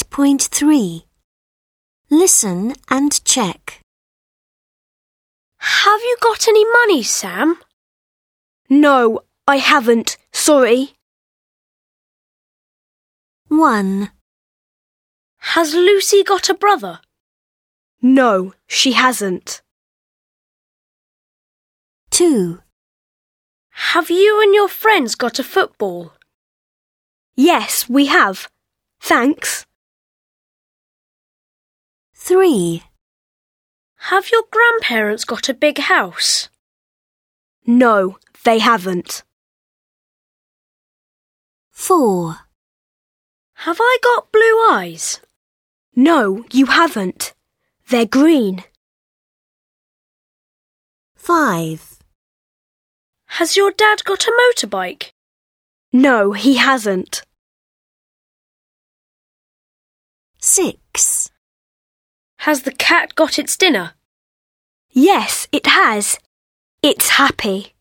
8.3. Listen and check. Have you got any money, Sam? No, I haven't. Sorry. 1, Has Lucy got a brother? No, she hasn't. 2, Have you and your friends got a football? Yes, we have. Thanks. 3, Have your grandparents got a big house? No, they haven't. 4, Have I got blue eyes? No, you haven't. They're green. 5, Has your dad got a motorbike? No, he hasn't. 6, Has the cat got its dinner? Yes, it has. It's happy.